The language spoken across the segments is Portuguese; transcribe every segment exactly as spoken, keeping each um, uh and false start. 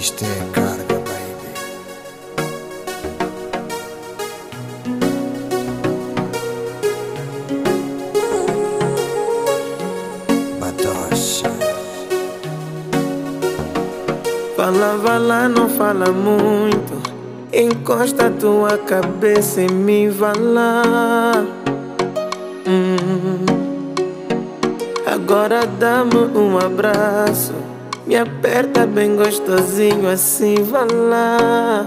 Isto é carga, baby. Batocha. Fala, vai lá, não fala muito. Encosta a tua cabeça em mim, vai lá. hum. Agora dá-me um abraço, me aperta bem gostosinho assim, vai lá.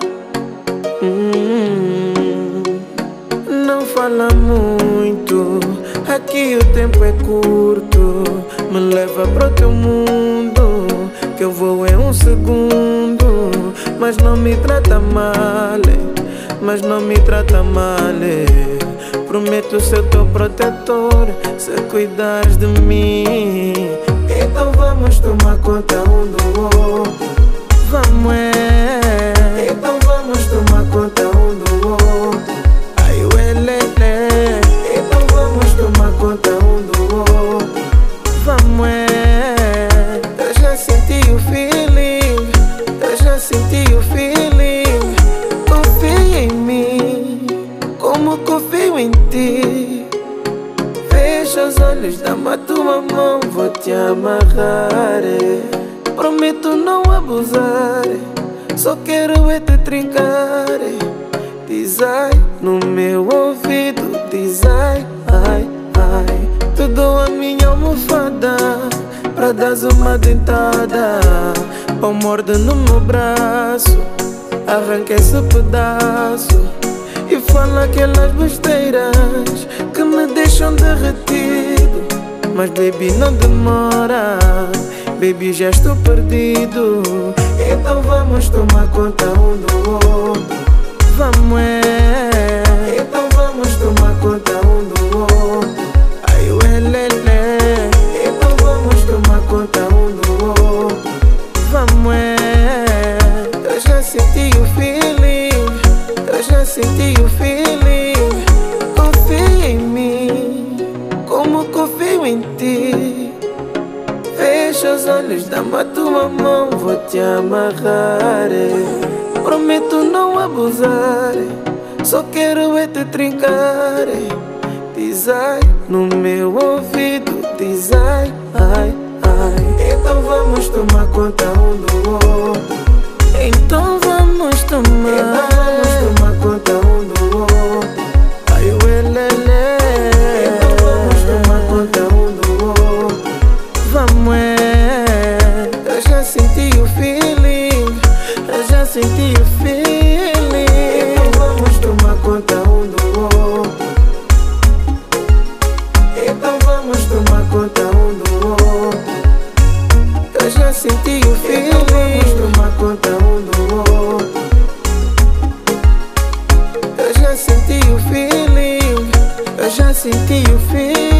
hum. Não fala muito, aqui o tempo é curto. Me leva pro teu mundo, que eu vou em um segundo. Mas não me trata mal, mas não me trata mal. Prometo ser teu protetor, se cuidares de mim. Então vamos tomar conta um do outro. Vamos é. Então vamos tomar conta um do outro. Ai, uelele. Então vamos tomar conta um do outro. Vamos é. Eu já senti o feeling, eu já senti o feeling. Confia em mim, como confio em ti. Fecha os olhos, dá-me a tua mão, vou te amarrar. Prometo não abusar, só quero é te trincar. Diz ai no meu ouvido, diz ai, ai, ai. Tu dou a minha almofada pra dar uma dentada. Ou morde no meu braço, arranca esse pedaço e fala aquelas besteiras que me deixam derretido. Mas baby não demora, baby já estou perdido. Então vamos tomar conta um do outro. Vamos é. Então vamos tomar conta um do outro. Ai, uelele. Então vamos tomar conta um do outro. Vamos é. Eu já senti o feeling, eu já senti o feeling. Confia em mim, como confio em ti. Fecha os olhos, dá-me a tua mão, vou te amarrar. Prometo não abusar, só quero é te trincar. Diz ai no meu ouvido, diz ai, ai, ai. Então vamos tomar conta um do outro. Então vamos tomar, então vamos tomar conta um do outro. Ai, uelele. Então vamos tomar conta um do outro. Vamos é. Eu já senti o feeling, eu já senti o feeling. Então vamos tomar conta um do outro. Então vamos tomar conta um do outro. Eu já senti o feeling. Então vamos tomar conta um do outro. Eu já senti o feeling, eu já senti o feeling.